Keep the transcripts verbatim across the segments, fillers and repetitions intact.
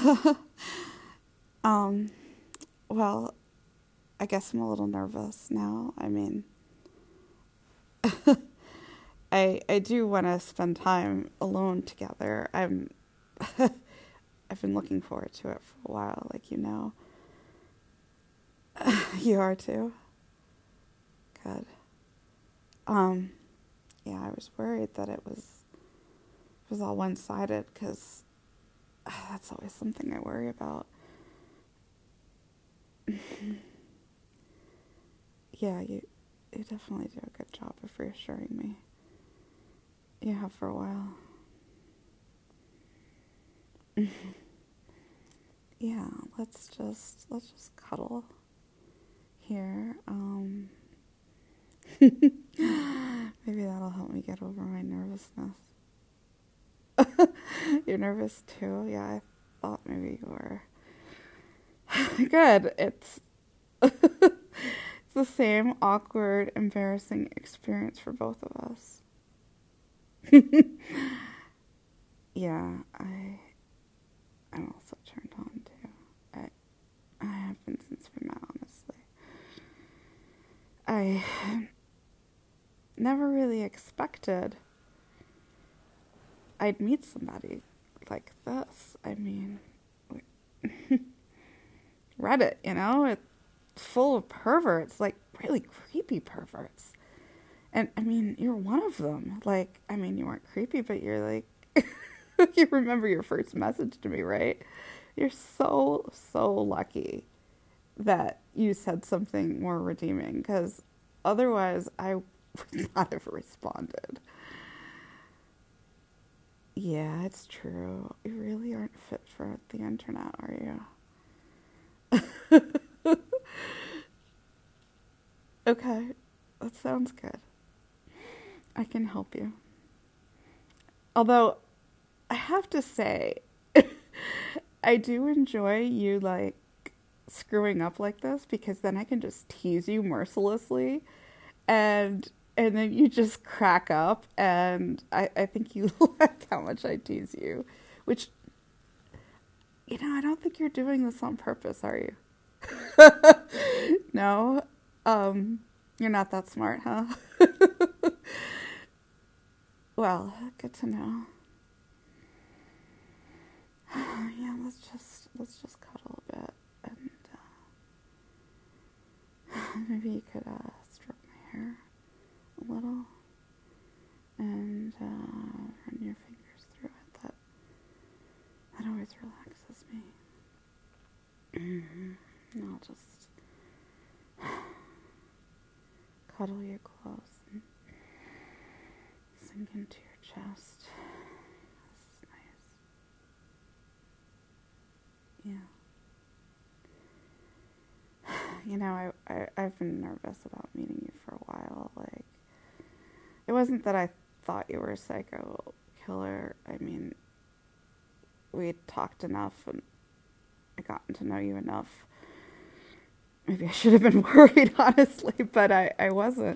um, well, I guess I'm a little nervous now. I mean, I I do want to spend time alone together. I'm I've been looking forward to it for a while, like you know. You are too? Good. Um, yeah, I was worried that it was it was all one-sided because uh, that's always something I worry about. Yeah, you you definitely do a good job of reassuring me. You have for a while. Yeah, let's just let's just cuddle here. Um, maybe that'll help me get over my nervousness. You're nervous too? Yeah, I thought maybe you were. Good. It's it's the same awkward, embarrassing experience for both of us. Yeah, I I'm also turned on too. I I have been since we met, honestly. I never really expected I'd meet somebody like this. I mean, Reddit, you know, it's full of perverts, like really creepy perverts. And I mean, you're one of them. Like, I mean, you weren't creepy, but you're like, you remember your first message to me, right? You're so, so lucky that you said something more redeeming, because otherwise I would not have responded. Yeah, it's true. You really aren't fit for the internet, are you? Okay, that sounds good. I can help you. Although, I have to say, I do enjoy you, like, screwing up like this, because then I can just tease you mercilessly, and and then you just crack up, and I, I think you like how much I tease you, which, you know, I don't think you're doing this on purpose, are you? No? Um, you're not that smart, huh? Well, good to know. Yeah, let's just let's just cuddle a bit, and uh, maybe you could uh, stroke my hair a little, and uh, run your fingers through it. That that always relaxes me. Mm-hmm. And I'll just cuddle you close and sink into your chest. This is nice. Yeah. You know, I, I, I've been nervous about meeting you for a while. Like, it wasn't that I thought you were a psycho killer. I mean, we talked enough and I gotten to know you enough. Maybe I should have been worried, honestly, but I, I wasn't.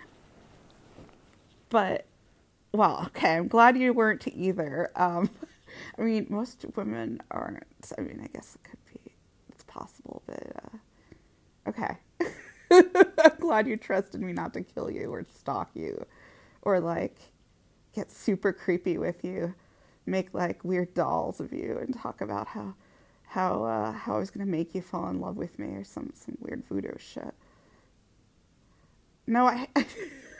But, well, okay, I'm glad you weren't either. Um, I mean, most women aren't. I mean, I guess it could be, it's possible, but, uh, okay. I'm glad you trusted me not to kill you or stalk you or, like, get super creepy with you, make, like, weird dolls of you and talk about how how uh, how I was going to make you fall in love with me or some, some weird voodoo shit. No, I, I,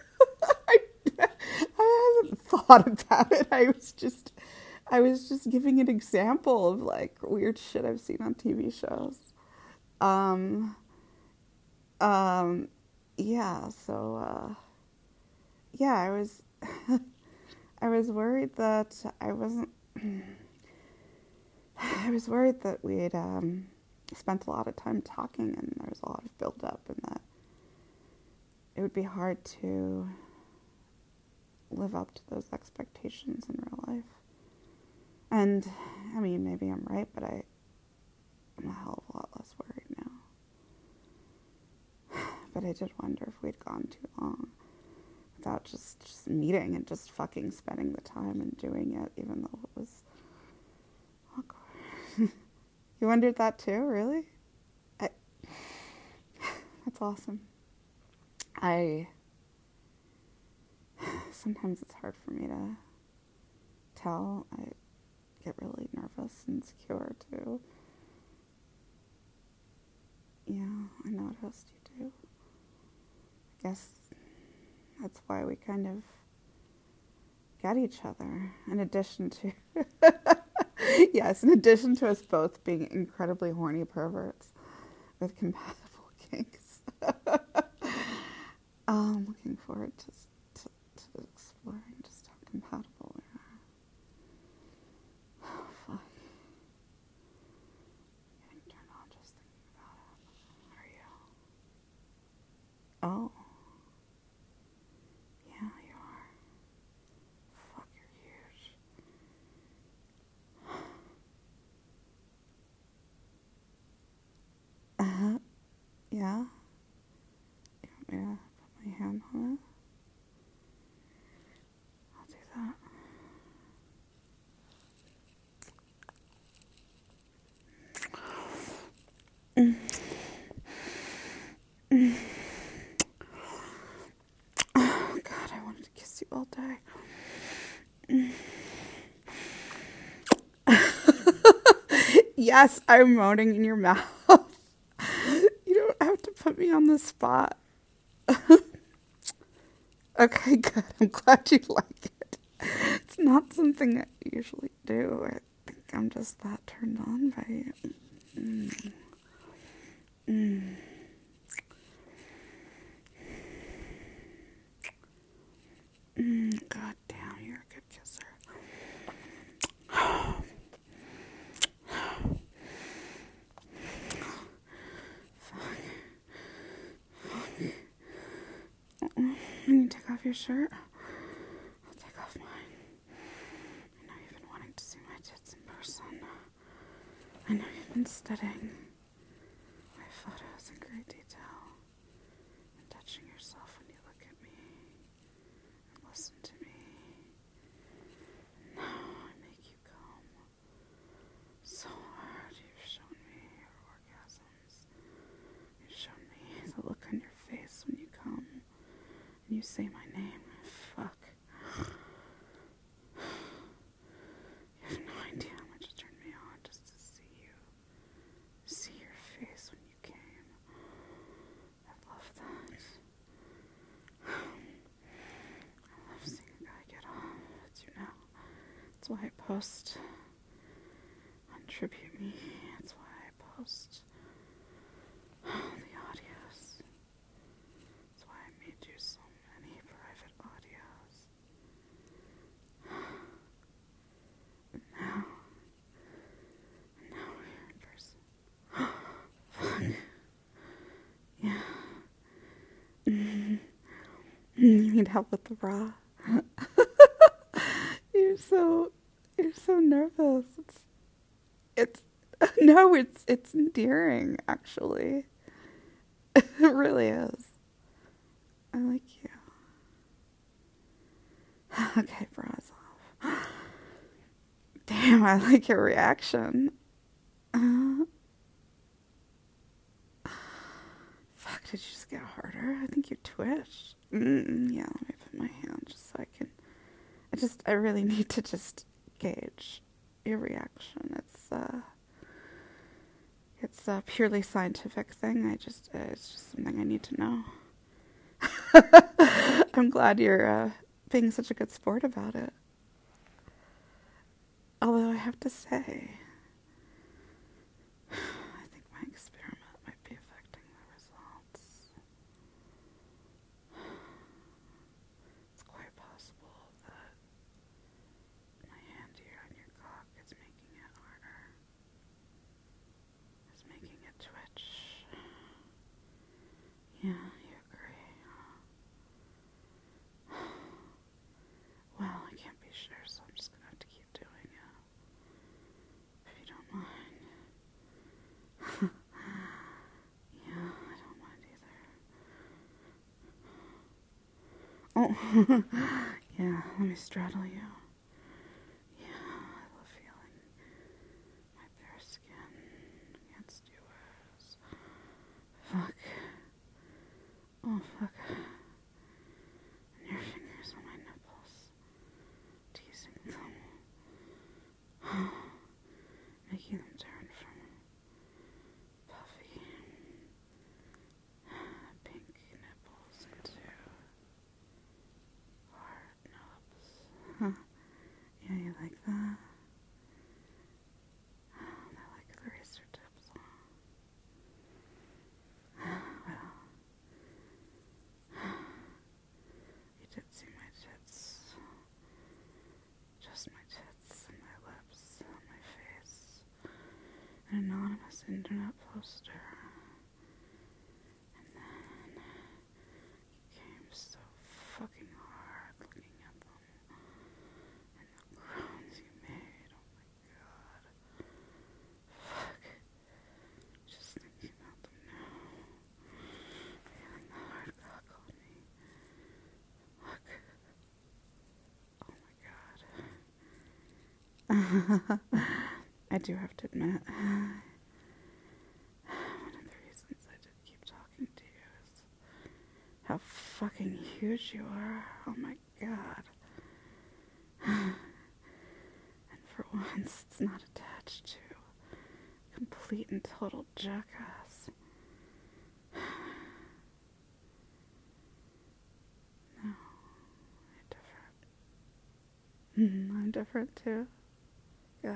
I haven't thought about it. I was just, I was just giving an example of, like, weird shit I've seen on T V shows. Um, um, yeah, so, uh, yeah, I was, I was worried that I wasn't, I was worried that we'd, um, spent a lot of time talking and there was a lot of build-up and that it would be hard to live up to those expectations in real life. And, I mean, maybe I'm right, but I, I'm a hell of a lot less worried now. But I did wonder if we'd gone too long without just, just meeting and just fucking spending the time and doing it, even though it was awkward. You wondered that too, really? I, that's awesome. I, sometimes it's hard for me to tell. I get really nervous and insecure too. Yeah, I noticed you do. I guess that's why we kind of get each other, in addition to, yes, in addition to us both being incredibly horny perverts with compatible kinks. I'm looking forward to, to, to exploring just how compatible we are. Oh, fuck. I'm getting turned on just thinking about it. Are you? Oh. Yeah, you are. Fuck, you're huge. Uh-huh. Yeah. You want me to put my hand on it? I'll do that. Mm. Mm. Oh, God, I wanted to kiss you all day. Mm. Yes, I'm moaning in your mouth. You don't have to put me on the spot. Okay, good. I'm glad you like it. It's not something I usually do. I think I'm just that turned on by you. Mm. Mm. Mm. God damn, you're a good kisser. Can you take off your shirt? I'll take off mine. I know you've been wanting to see my tits in person. I know you've been studying my photos in great detail and touching yourself when you look at me and listen to me. Now I make you come so hard. You've shown me your orgasms. You've shown me the look on your face when you come. You say my name. Fuck. You have no idea how much it turned me on just to see you. See your face when you came. I love that. I love seeing a guy get off. As you know. That's why I post on Tribute Me. That's why I post the audios. That's why I made you so many private audios. And now, and now we're here in person. Fuck. Yeah. Mm-hmm. You need help with the bra. You're so, you're so nervous. It's, it's, no, it's, it's endearing, actually. It really is. I like you. Okay, bras off. Damn, I like your reaction. Uh, fuck, did you just get harder? I think you twitched. Mm, yeah, let me put my hand just so I can... I just, I really need to just gauge your reaction. It's, uh... It's a purely scientific thing. I just, uh, it's just something I need to know. I'm glad you're uh, being such a good sport about it. Although I have to say, I think my experiment might be affecting the results. It's quite possible that my hand here on your cock is making it harder. It's making it twitch. Yeah, you agree. Well, I can't be sure, so I'm just gonna have to keep doing it. If you don't mind. Yeah, I don't mind either. Oh, yeah, let me straddle you. Yeah, I love feeling my bare skin. fuck. And your fingers on my nipples. Teasing them. Making them turn from puffy pink nipples into hard nubs. Huh. Yeah, you like that? I like the razor tips. Well, you did see my tits. Just my tits and my lips and my face. An anonymous internet poster. And then you came so fucking hard looking at them. And the groans you made. Oh my god. Fuck. Just thinking about them now. Feeling the hard cock on me. Look. Oh my god. I do have to admit, one of the reasons I did keep talking to you is how fucking huge you are. Oh my god. And for once, it's not attached to complete and total jackass. No, I'm different. I'm different too. Good.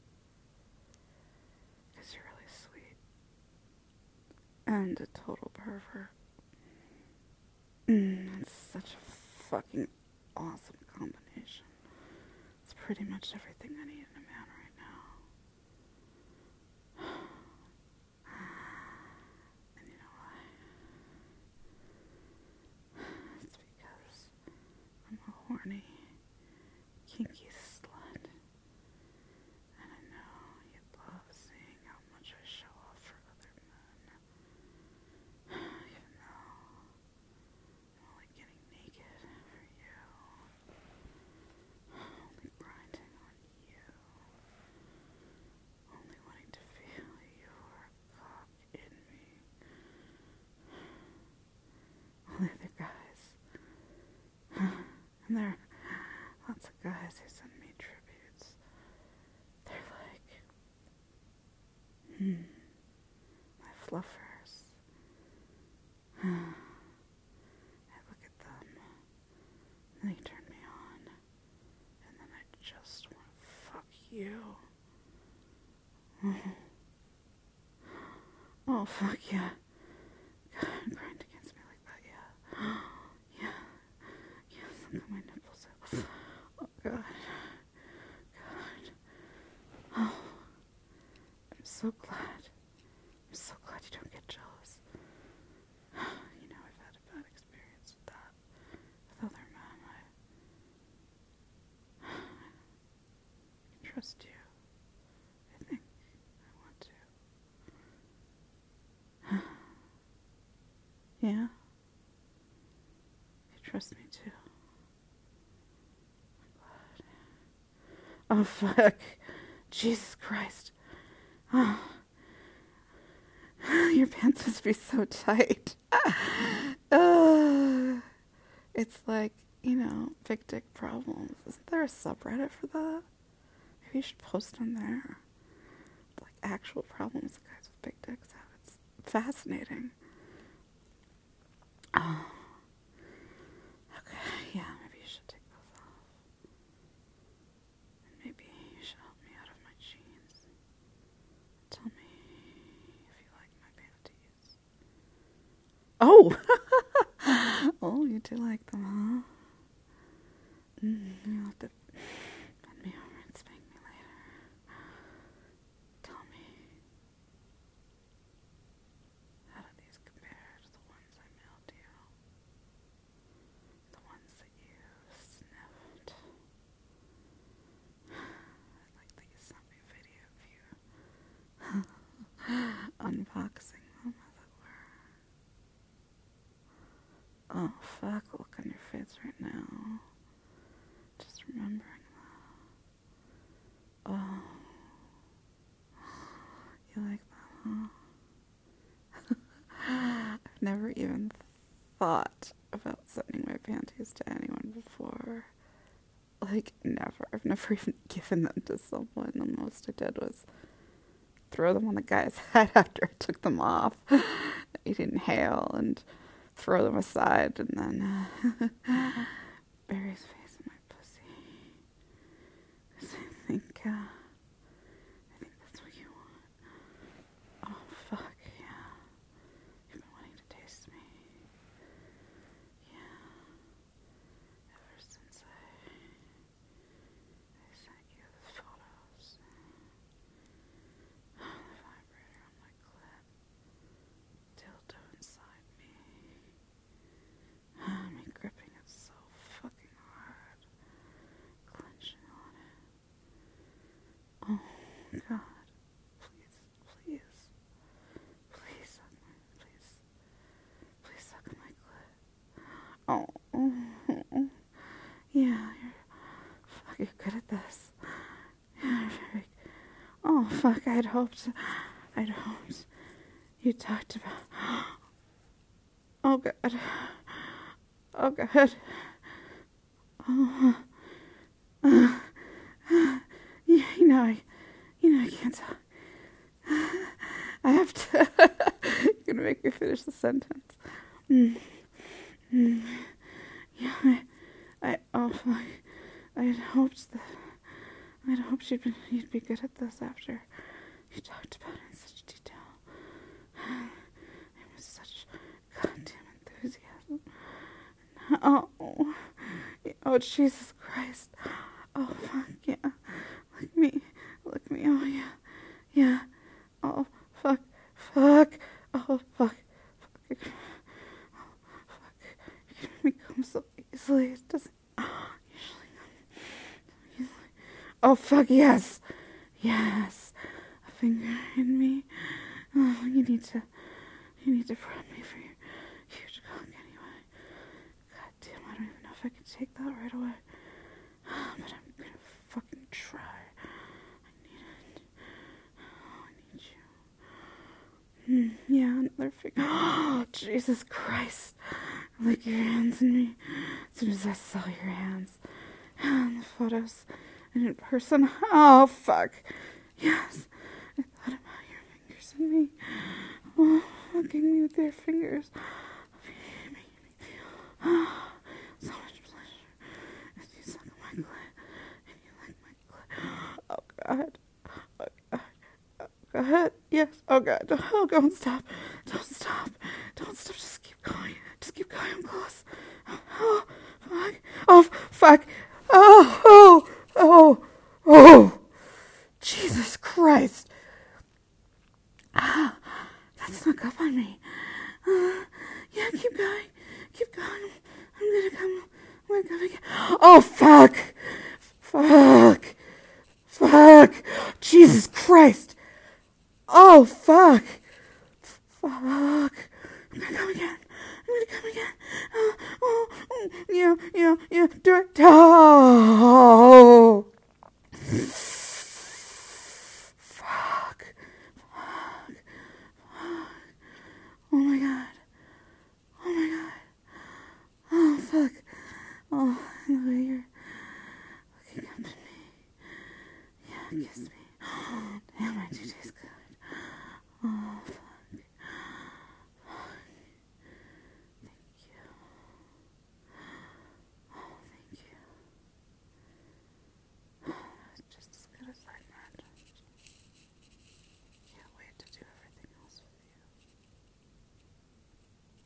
Because you're really sweet. And a total pervert. Mm, it's such a fucking awesome combination. It's pretty much everything I need in a man right now. And you know why? It's because I'm a horny, kinky slut. And I know you'd love seeing how much I show off for other men. Even though I'm only getting naked for you. Only grinding on you. Only wanting to feel your cock in me. Only other guys. And there are lots of guys who send me tributes. They're like, hmm, my fluffers. I look at them, and they turn me on, and then I just want to fuck you. Oh, fuck yeah. God, grind against me like that, yeah. Yeah. Yes, look at my nipples. Oh, God. God. Oh, I'm so glad. I'm so glad you don't get jealous. You know, I've had a bad experience with that. With other men. I, I can trust you. I think I want to. Yeah? You trust me too. I'm glad. Oh, fuck. Jesus Christ. Oh. Your pants must be so tight. uh, it's like, you know, big dick problems. Isn't there a subreddit for that? Maybe you should post on there. Like actual problems guys with big dicks have. It's fascinating. Oh. Okay, yeah, maybe you should take those off. And maybe you should help me out of my jeans. Tell me if you like my panties. Oh! Oh, you do like them, huh? Mm, you'll have to bend me over and spank me later. Tell me, how do these compare to the ones I mailed you? The ones that you sniffed. I'd like that you sent me a video of you unboxing them, as it were. Oh, fuck, look on your face right now. Just remembering that. Oh. You like that, huh? I've never even thought about sending my panties to anyone before. Like, never. I've never even given them to someone. The most I did was throw them on the guy's head after I took them off. He'd inhale and throw them aside and then uh, bury his face in my pussy. Because I think, uh, I think that's what you want. Oh, fuck, yeah. You've been wanting to taste me. Yeah. Ever since I, I sent you the photos. The vibrator on my clit. Dildo inside me. Me gripping it so fucking hard. Clenching on it. Oh, God. Please, please. Please suck my, please. Please suck my clit. Oh, oh, oh. Yeah, you're, fuck, you're good at this. Yeah, you're very, oh, fuck, I'd hoped, I'd hoped you talked about, oh, God. Oh, God. Oh, uh, uh, you, you know, I, you know, I can't talk. I have to, you're gonna make me finish the sentence. Mm. Mm. Yeah, I, I, oh, fuck. I had hoped that, I had hoped you'd, been, you'd be good at this after you talked about it in such detail. It was such goddamn enthusiasm. Oh, oh, Jesus Christ. Oh, fuck, yeah. Look me, look me, oh, yeah, yeah. Oh, fuck, fuck, oh, fuck, fuck. Oh, fuck. You can make me come so easily. It doesn't usually come easily. Oh, fuck, yes, yes. A finger in me. Oh, you need to, you need to prep me for your huge cock anyway. God damn, I don't even know if I can take that right away. But I'm gonna fucking try. I need it. Oh, I need you. Mm, yeah, another finger. Oh, Jesus Christ. Like your hands in me. As soon as I saw your hands. And the photos. And in person. Oh, fuck. Yes. I thought about your fingers in me. Oh, fucking me with your fingers. Making me feel oh, so much pleasure as you suck on my clit and you like my clit. Oh, God. Oh, God. Oh, God. Yes. Oh, God. Oh, don't stop. Don't stop. Don't stop. Just keep going. Just keep going. I'm close. Oh, fuck. Oh, fuck. Oh, oh, oh, oh. Jesus Christ. Ah, that snuck up on me. Uh, yeah, keep going. Keep going. I'm gonna come. I'm gonna come again. Oh, fuck. Fuck. Fuck. Jesus Christ. Oh, fuck. Fuck. I'm gonna come again. I'm gonna come again. Oh, oh, oh. Yeah, yeah, yeah. Do it. Oh. Fuck. Fuck. Oh my God. Oh my God. Oh, fuck. Oh, the way you're looking up at me. Yeah, kiss me. Damn, I do taste good.